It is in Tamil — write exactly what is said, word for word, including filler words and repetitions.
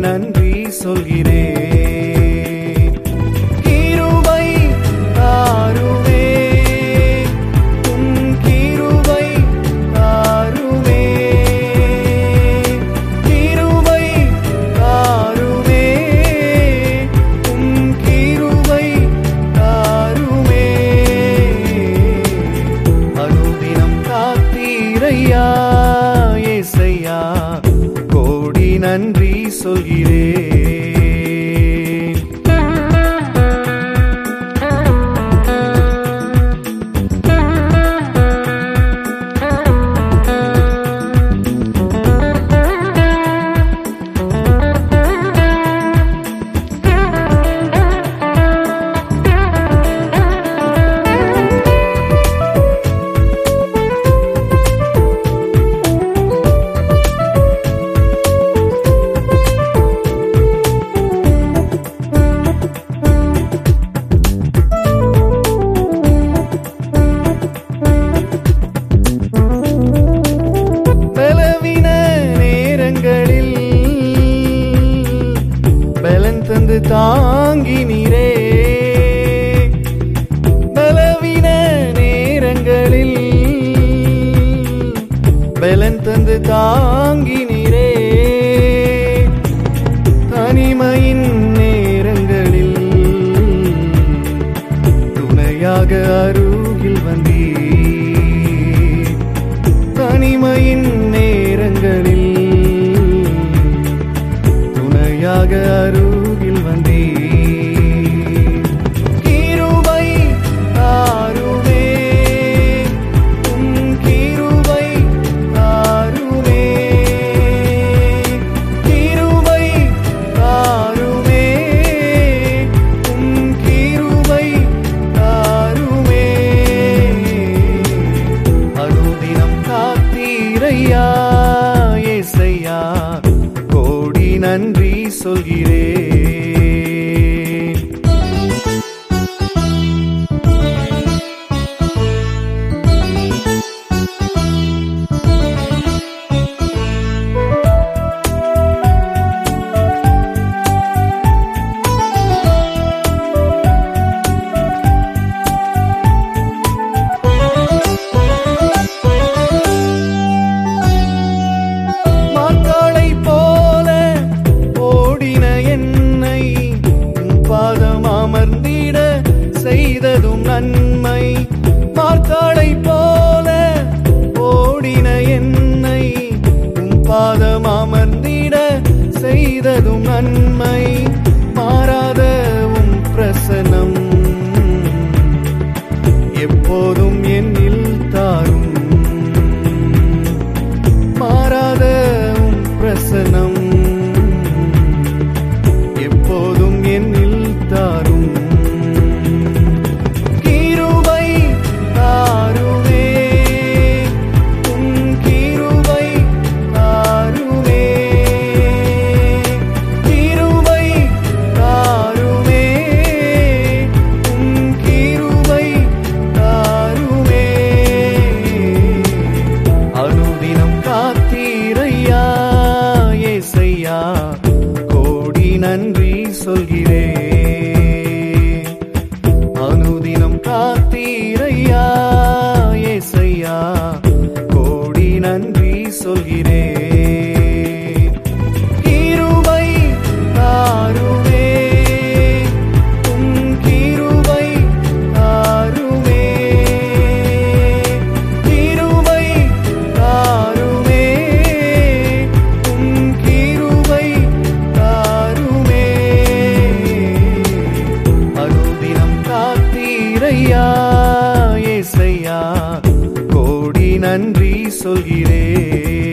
நன்றி சொல்கிறேன். கிருபை தாருமே, உம் கிருபை தாருமே, கிருபை தாருமே, உம் கிருபை தாருமே. அனுதினம் காத்தீரையா ஏசையா, கோடி நன்றி சொல்கிறேன். தந்து தாங்கினீரே, பலவீன நேரங்களில் பலன் தந்து தாங்கினீரே, தனிமையின் நேரங்களில் துணையாக அருகில் வந்தீர், தனிமையின் நேரங்களில் துணையாக அருகில் வந்தீர். கிருபை தாருமே, உம் கிருபை தாருமே, கிருபை தாருமே, உம் கிருபை தாருமே. அனுதினம் காத்தீரையா ஏசையா, கோடி நன்றி சொல்கிறேன். மாக்காளை போல ஓடின என்னை உம் பாதம் அமர்ந்திட செய்ததும் நன்மை. மாக்காளை போல ஓடின என்னை உம் பாதம் அமர்ந்திட செய்ததும் நன்மை. மாறாத உம் பிரசனம் எப்போதும் என்னில் தாரும், மாறாத உம் பிரசனம் எப்போதும் என்னில் தாரும். கிருபை தாருமே, உம் கிருபை தாருமே, கிருபை தாருமே, உம் கிருபை தாருமே. அனுதினம் காத்தீரையா ஏசையா, கோடி நன்றி சொல்கிறேன். அனுதினம் காத்தீரையா ஏசையா, கோடி நன்றி சொல்கிறேன். கிருபை தாருமே, உம் கிருபை தாருமே, கிருபை தாருமே, உம் கிருபை தாருமே. அனுதினம் காத்தீரையா ஏசையா, கோடி நன்றி சொல்கிறேன்.